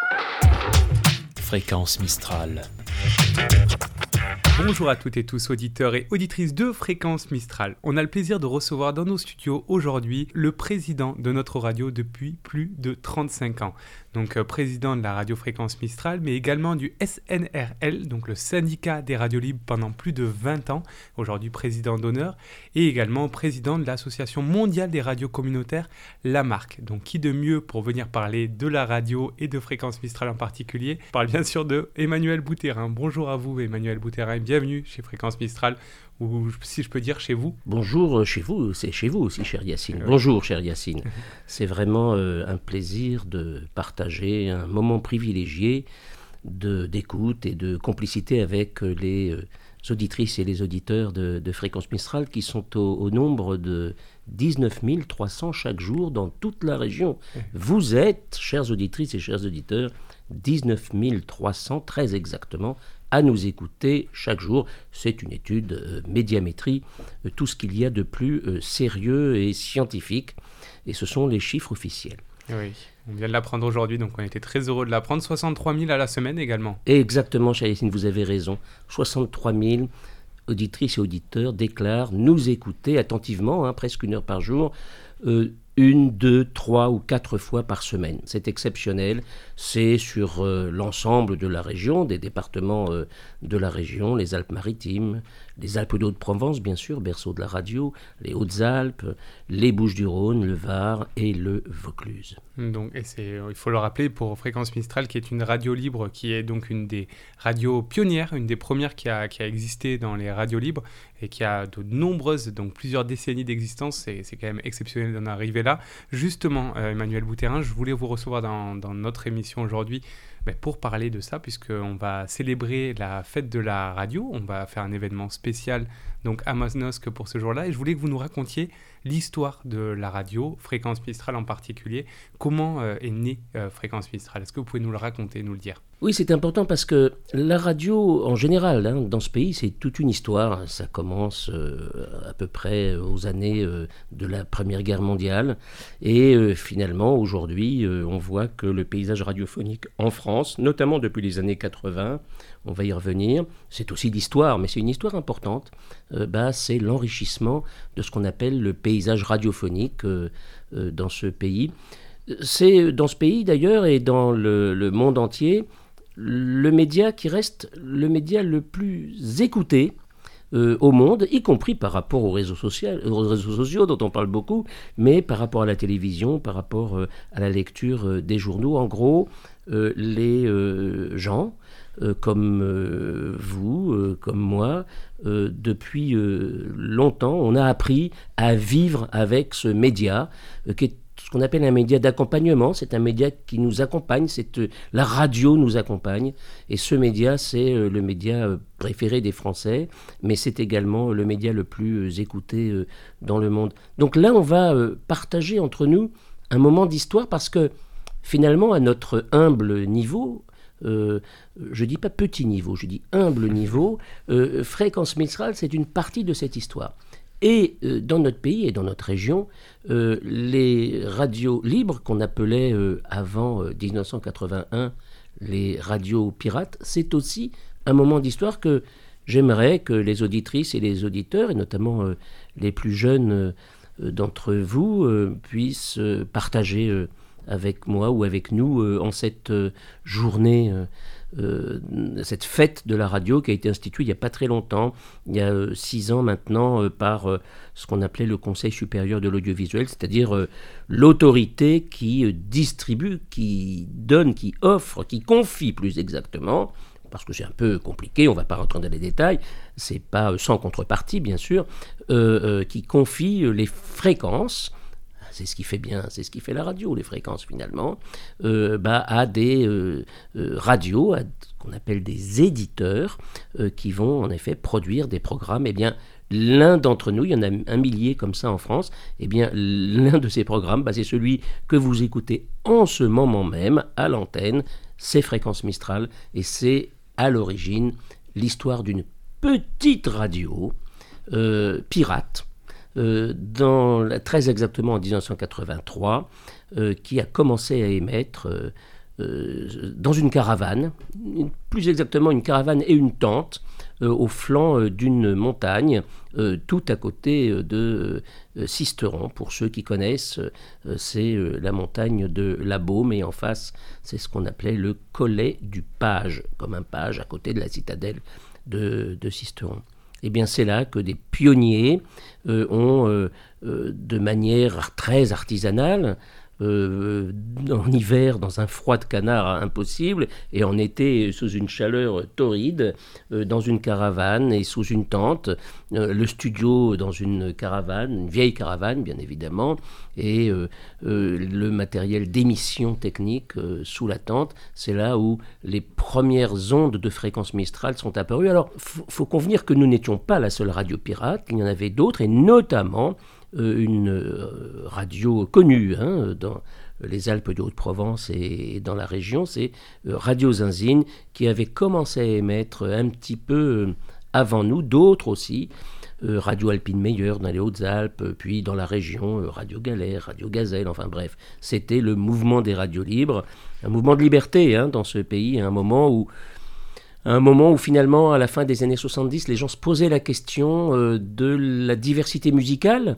Fréquence Mistral. Bonjour à toutes et tous, auditeurs et auditrices de Fréquence Mistral. On a le plaisir de recevoir dans nos studios aujourd'hui le président de notre radio depuis plus de 35 ans. Donc président de la radio Fréquence Mistral, mais également du SNRL, donc le syndicat des radios libres pendant plus de 20 ans, aujourd'hui président d'honneur, et également président de l'association mondiale des radios communautaires, la Marque. Donc qui de mieux pour venir parler de la radio et de Fréquence Mistral en particulier. Je parle bien sûr de Emmanuel Boutherin. Bonjour à vous Emmanuel Boutherin, bienvenue chez Fréquence Mistral, ou si je peux dire chez vous. Bonjour chez vous, c'est chez vous aussi cher Yacine. Oui. Bonjour cher Yacine. C'est vraiment un plaisir de partager un moment privilégié d'écoute et de complicité avec les auditrices et les auditeurs de Fréquence Mistral qui sont au nombre de 19 300 chaque jour dans toute la région. Vous êtes, chères auditrices et chers auditeurs, 19 300 très exactement à nous écouter chaque jour. C'est une étude médiamétrie, tout ce qu'il y a de plus sérieux et scientifique, et ce sont les chiffres officiels. Oui, on vient de l'apprendre aujourd'hui, donc on était très heureux de l'apprendre. 63 000 à la semaine également. Exactement, Chayessine, vous avez raison. 63 000 auditrices et auditeurs déclarent nous écouter attentivement, presque 1 heure par jour, 1, 2, 3 ou 4 fois par semaine. C'est exceptionnel. C'est sur l'ensemble de la région, des départements de la région, les Alpes-Maritimes, les Alpes de Haute-Provence, bien sûr, berceau de la radio, les Hautes-Alpes, les Bouches-du-Rhône, le Var et le Vaucluse. Donc, il faut le rappeler pour Fréquence Mistral, qui est une radio libre, qui est donc une des radios pionnières, une des premières qui a existé dans les radios libres et qui a de nombreuses, donc plusieurs décennies d'existence. C'est quand même exceptionnel d'en arriver là. Justement, Emmanuel Boutherin, je voulais vous recevoir dans notre émission aujourd'hui pour parler de ça, puisqu'on va célébrer la fête de la radio. On va faire un événement spécial donc à Manosque pour ce jour-là, et je voulais que vous nous racontiez l'histoire de la radio, Fréquence Mistral en particulier. Comment est née Fréquence Mistral ? Est-ce que vous pouvez nous le raconter, nous le dire ? Oui, c'est important parce que la radio, en général, dans ce pays, c'est toute une histoire. Ça commence à peu près aux années de la Première Guerre mondiale. Et finalement, aujourd'hui, on voit que le paysage radiophonique en France, notamment depuis les années 80, on va y revenir, c'est aussi l'histoire, mais c'est une histoire importante. C'est l'enrichissement de ce qu'on appelle le paysage radiophonique dans ce pays. C'est dans ce pays, d'ailleurs, et dans le monde entier, le média qui reste le média le plus écouté au monde, y compris par rapport aux réseaux sociaux dont on parle beaucoup, mais par rapport à la télévision, par rapport à la lecture des journaux. En gros, les gens comme vous, comme moi, depuis longtemps, on a appris à vivre avec ce média qui est ce qu'on appelle un média d'accompagnement. C'est un média qui nous accompagne, la radio nous accompagne, et ce média, c'est le média préféré des Français, mais c'est également le média le plus écouté dans le monde. Donc là, on va partager entre nous un moment d'histoire, parce que finalement, à notre humble niveau, je dis pas petit niveau, je dis humble niveau, Fréquence Mistral, c'est une partie de cette histoire. Et dans notre pays et dans notre région, les radios libres, qu'on appelait avant 1981 les radios pirates, c'est aussi un moment d'histoire que j'aimerais que les auditrices et les auditeurs, et notamment les plus jeunes d'entre vous, puissent partager avec moi ou avec nous en cette journée, cette fête de la radio qui a été instituée il n'y a pas très longtemps, il y a 6 ans maintenant, par ce qu'on appelait le Conseil supérieur de l'audiovisuel, c'est-à-dire l'autorité qui distribue, qui donne, qui offre, qui confie plus exactement, parce que c'est un peu compliqué, on ne va pas rentrer dans les détails, c'est pas sans contrepartie bien sûr, qui confie les fréquences. C'est ce qui fait bien, c'est ce qui fait la radio, les fréquences finalement, à des radios, à ce qu'on appelle des éditeurs, qui vont en effet produire des programmes. Eh bien, l'un d'entre nous, il y en a 1 millier comme ça en France, eh bien, l'un de ces programmes, c'est celui que vous écoutez en ce moment même à l'antenne, c'est Fréquence Mistral, et c'est à l'origine l'histoire d'une petite radio pirate, très exactement en 1983, qui a commencé à émettre dans une caravane, plus exactement une caravane et une tente, au flanc d'une montagne, tout à côté de Sisteron. Pour ceux qui connaissent, c'est la montagne de la Baume, et en face, c'est ce qu'on appelait le collet du Page, comme un page à côté de la citadelle de Sisteron. Eh bien, c'est là que des pionniers ont, de manière très artisanale, en hiver dans un froid de canard impossible, et en été sous une chaleur torride, dans une caravane et sous une tente, le studio dans une caravane, une vieille caravane bien évidemment, et le matériel d'émission technique sous la tente. C'est là où les premières ondes de fréquence Mistral sont apparues. Alors, faut convenir que nous n'étions pas la seule radio pirate, il y en avait d'autres, et notamment une radio connue dans les Alpes de Haute-Provence et dans la région, c'est Radio Zinzine, qui avait commencé à émettre un petit peu avant nous, d'autres aussi, Radio Alpine Meilleure dans les Hautes-Alpes, puis dans la région, Radio Galère, Radio Gazelle, enfin bref, c'était le mouvement des radios libres, un mouvement de liberté dans ce pays, à un moment où finalement, à la fin des années 70, les gens se posaient la question de la diversité musicale.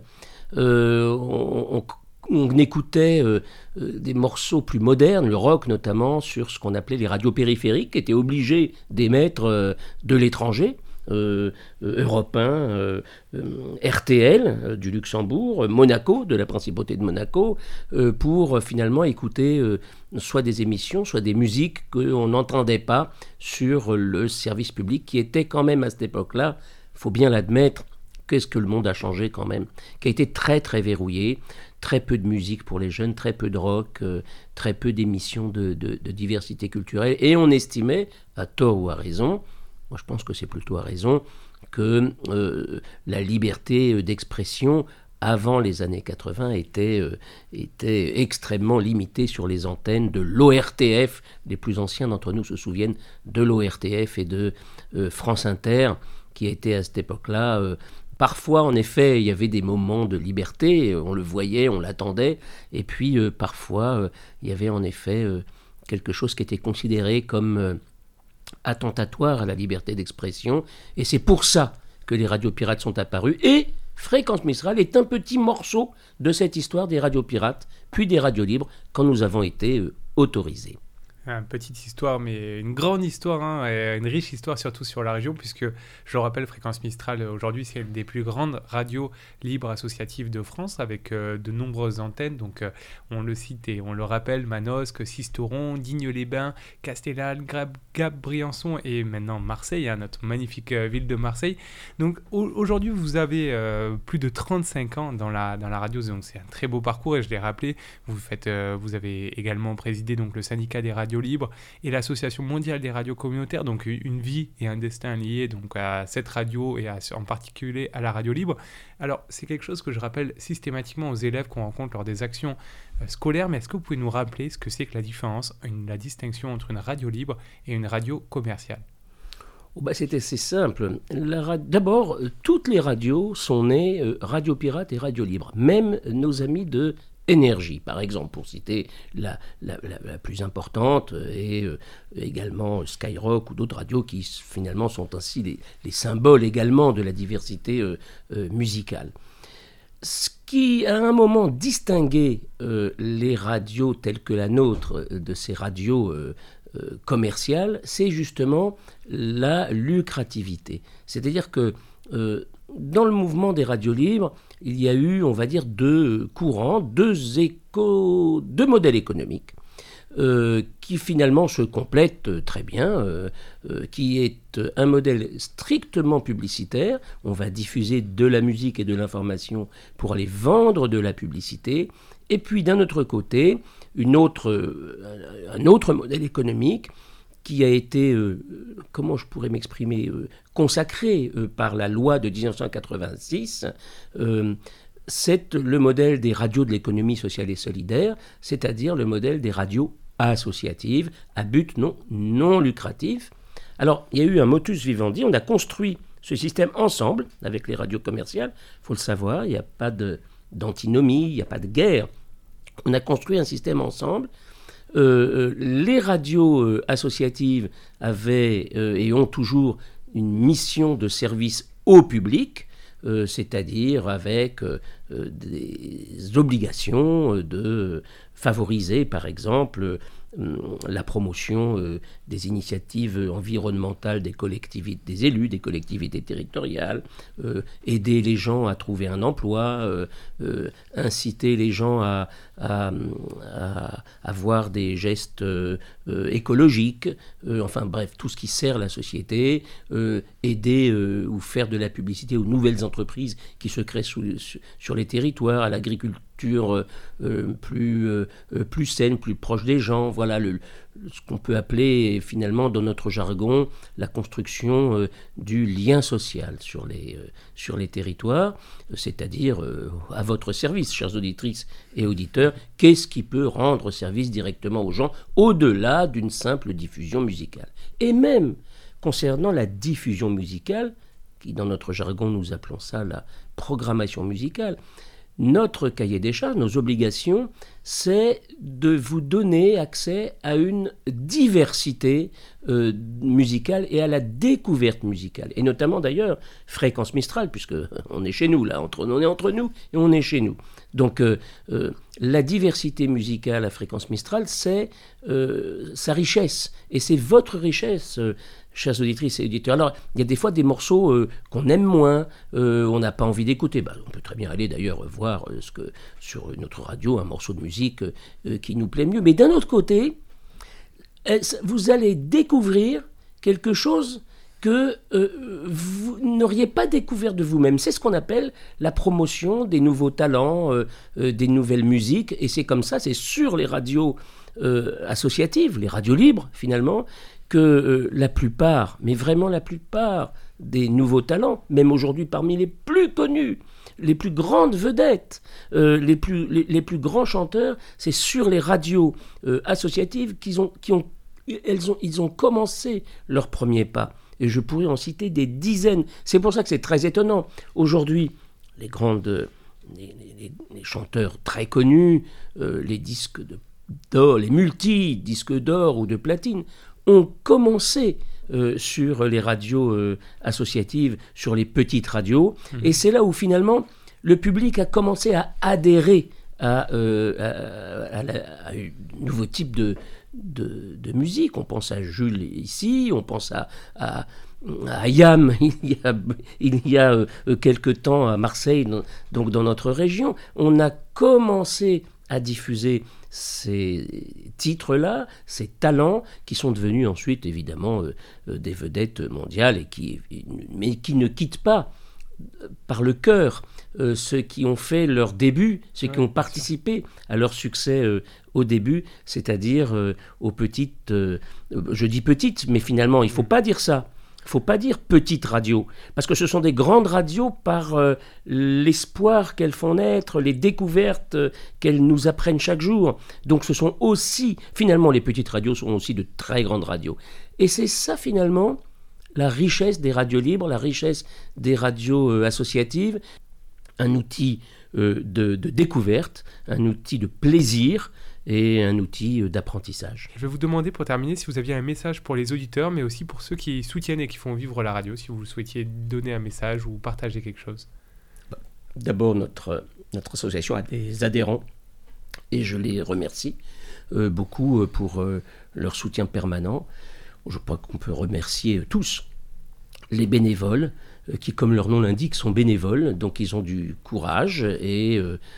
On écoutait des morceaux plus modernes, le rock notamment, sur ce qu'on appelait les radios périphériques, qui étaient obligés d'émettre de l'étranger. Europe 1, RTL du Luxembourg, Monaco, de la Principauté de Monaco, pour finalement écouter soit des émissions, soit des musiques qu'on n'entendait pas sur le service public, qui était quand même à cette époque-là, il faut bien l'admettre, qu'est-ce que le monde a changé quand même, qui a été très très verrouillé, très peu de musique pour les jeunes, très peu de rock, très peu d'émissions de diversité culturelle, et on estimait, à tort ou à raison, moi je pense que c'est plutôt à raison, que la liberté d'expression avant les années 80 était extrêmement limitée sur les antennes de l'ORTF. Les plus anciens d'entre nous se souviennent de l'ORTF et de France Inter, qui était à cette époque-là... Parfois, en effet, il y avait des moments de liberté, on le voyait, on l'attendait, et puis parfois, il y avait en effet quelque chose qui était considéré comme attentatoire à la liberté d'expression, et c'est pour ça que les radios pirates sont apparues, et Fréquence Mistral est un petit morceau de cette histoire des radios pirates, puis des radios libres, quand nous avons été autorisés. Une petite histoire, mais une grande histoire, et une riche histoire surtout sur la région, puisque, je le rappelle, Fréquence Mistral, aujourd'hui, c'est une des plus grandes radios libres associatives de France, avec de nombreuses antennes. Donc, on le cite et on le rappelle, Manosque, Sisteron, Digne-les-Bains, Castellane, Gap, Briançon et maintenant Marseille, notre magnifique ville de Marseille. Donc, aujourd'hui, vous avez plus de 35 ans dans la radio, donc c'est un très beau parcours, et je l'ai rappelé, vous avez également présidé donc, le syndicat des radios libres et l'association mondiale des radios communautaires, donc une vie et un destin liés donc à cette radio et en particulier à la radio libre. Alors c'est quelque chose que je rappelle systématiquement aux élèves qu'on rencontre lors des actions scolaires, mais est-ce que vous pouvez nous rappeler ce que c'est que la distinction entre une radio libre et une radio commerciale? C'est assez simple. D'abord, toutes les radios sont nées radio pirate et radio libre, même nos amis de Énergie, par exemple, pour citer la plus importante, et également Skyrock ou d'autres radios qui finalement sont ainsi les symboles également de la diversité musicale. Ce qui, à un moment, distinguait les radios telles que la nôtre de ces radios commerciales, c'est justement la lucrativité. C'est-à-dire que dans le mouvement des radios libres, il y a eu, on va dire, deux courants, deux modèles économiques qui finalement se complètent très bien, qui est un modèle strictement publicitaire. On va diffuser de la musique et de l'information pour aller vendre de la publicité. Et puis d'un autre côté, un autre modèle économique qui a été, comment je pourrais m'exprimer, consacré par la loi de 1986, c'est le modèle des radios de l'économie sociale et solidaire, c'est-à-dire le modèle des radios associatives à but non lucratif. Alors, il y a eu un motus vivendi, on a construit ce système ensemble avec les radios commerciales, il faut le savoir, il n'y a pas d'antinomie, il n'y a pas de guerre. On a construit un système ensemble les radios associatives avaient et ont toujours une mission de service au public, c'est-à-dire avec des obligations de favoriser, par exemple, la promotion des initiatives environnementales des collectivités, des élus, des collectivités territoriales, aider les gens à trouver un emploi, inciter les gens à avoir des gestes écologiques, enfin bref, tout ce qui sert la société, aider ou faire de la publicité aux nouvelles entreprises qui se créent sur les territoires, à l'agriculture plus saine, plus proche des gens. Voilà ce qu'on peut appeler finalement dans notre jargon la construction du lien social sur les territoires, c'est-à-dire à votre service, chères auditrices et auditeurs, qu'est-ce qui peut rendre service directement aux gens au-delà d'une simple diffusion musicale. Et même concernant la diffusion musicale, qui dans notre jargon nous appelons ça la programmation musicale, notre cahier des charges, nos obligations, c'est de vous donner accès à une diversité musicale et à la découverte musicale. Et notamment d'ailleurs, Fréquence Mistral, puisque on est chez nous, là, on est entre nous et on est chez nous. Donc la diversité musicale à Fréquence Mistral, c'est sa richesse. Et c'est votre richesse, chères auditrices et auditeurs. Alors, il y a des fois des morceaux qu'on aime moins, on n'a pas envie d'écouter. On peut très bien aller d'ailleurs voir sur notre radio un morceau de musique qui nous plaît mieux. Mais d'un autre côté, vous allez découvrir quelque chose que vous n'auriez pas découvert de vous-même. C'est ce qu'on appelle la promotion des nouveaux talents, des nouvelles musiques. Et c'est comme ça, c'est sur les radios associatives, les radios libres finalement, que la plupart, mais vraiment la plupart des nouveaux talents, même aujourd'hui parmi les plus connus, les plus grandes vedettes, les plus grands chanteurs, c'est sur les radios associatives qu'ils ont commencé leurs premiers pas. Et je pourrais en citer des dizaines. C'est pour ça que c'est très étonnant. Aujourd'hui, les chanteurs très connus, les disques d'or, les multi-disques d'or ou de platine, ont commencé sur les radios associatives, sur les petites radios. Et c'est là où finalement le public a commencé à adhérer à un nouveau type de musique. On pense à Jules ici, on pense à Ayam il y a quelque temps à Marseille, donc dans notre région. On a commencé à diffuser ces titres-là, ces talents qui sont devenus ensuite évidemment des vedettes mondiales mais qui ne quittent pas par le cœur ceux qui ont fait leur début, ceux qui ont participé à leur succès au début, c'est-à-dire aux petites, je dis petites, mais finalement il ne faut pas dire ça. Il ne faut pas dire petite radio, parce que ce sont des grandes radios par l'espoir qu'elles font naître, les découvertes qu'elles nous apprennent chaque jour. Donc ce sont aussi, finalement les petites radios sont aussi de très grandes radios. Et c'est ça finalement la richesse des radios libres, la richesse des radios associatives, un outil de découverte, un outil de plaisir, et un outil d'apprentissage. Je vais vous demander pour terminer si vous aviez un message pour les auditeurs, mais aussi pour ceux qui soutiennent et qui font vivre la radio, si vous souhaitiez donner un message ou partager quelque chose. D'abord, notre association a des adhérents et je les remercie beaucoup pour leur soutien permanent. Je crois qu'on peut remercier tous les bénévoles qui, comme leur nom l'indique, sont bénévoles, donc ils ont du courage et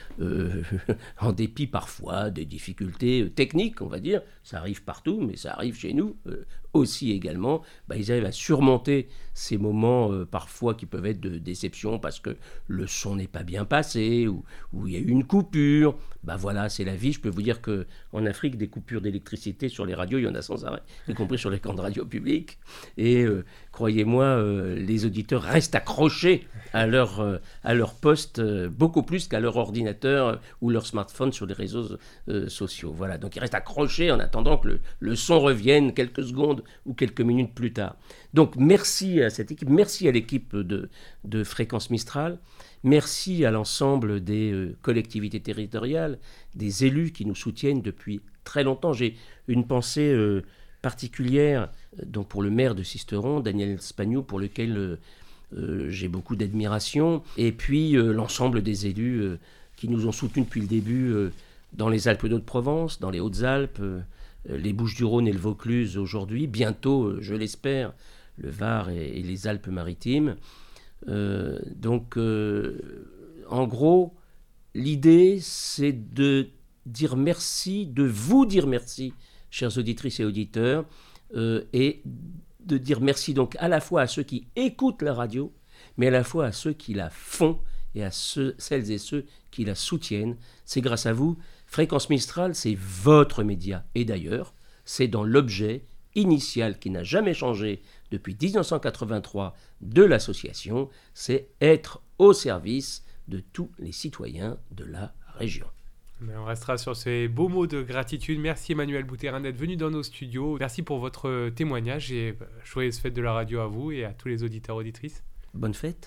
en dépit parfois des difficultés techniques, on va dire, ça arrive partout, mais ça arrive chez nous aussi également, ils arrivent à surmonter ces moments parfois qui peuvent être de déception parce que le son n'est pas bien passé ou il y a eu une coupure. Voilà, c'est la vie. Je peux vous dire qu'en Afrique, des coupures d'électricité sur les radios, il y en a sans arrêt, y compris sur les camps de radio publics. Et croyez-moi, les auditeurs restent accrochés à leur poste beaucoup plus qu'à leur ordinateur ou leur smartphone sur les réseaux sociaux. Voilà, donc ils restent accrochés en attendant que le son revienne quelques secondes ou quelques minutes plus tard. Donc merci à cette équipe, merci à l'équipe de Fréquence Mistral, merci à l'ensemble des collectivités territoriales, des élus qui nous soutiennent depuis très longtemps. J'ai une pensée particulière donc pour le maire de Sisteron, Daniel Spagnou, pour lequel j'ai beaucoup d'admiration. Et puis l'ensemble des élus qui nous ont soutenus depuis le début dans les Alpes-de-Haute-Provence, dans les Hautes-Alpes, les Bouches-du-Rhône et le Vaucluse aujourd'hui, bientôt, je l'espère, le Var et les Alpes-Maritimes. Donc, en gros, l'idée, c'est de dire merci, de vous dire merci, chères auditrices et auditeurs, et de dire merci donc à la fois à ceux qui écoutent la radio, mais à la fois à ceux qui la font et à celles et ceux qui la soutiennent. C'est grâce à vous. Fréquence Mistral, c'est votre média. Et d'ailleurs, c'est dans l'objet initial qui n'a jamais changé depuis 1983 de l'association, c'est être au service de tous les citoyens de la région. Mais on restera sur ces beaux mots de gratitude. Merci Emmanuel Boutterin d'être venu dans nos studios. Merci pour votre témoignage et joyeuse fête de la radio à vous et à tous les auditeurs auditrices. Bonne fête.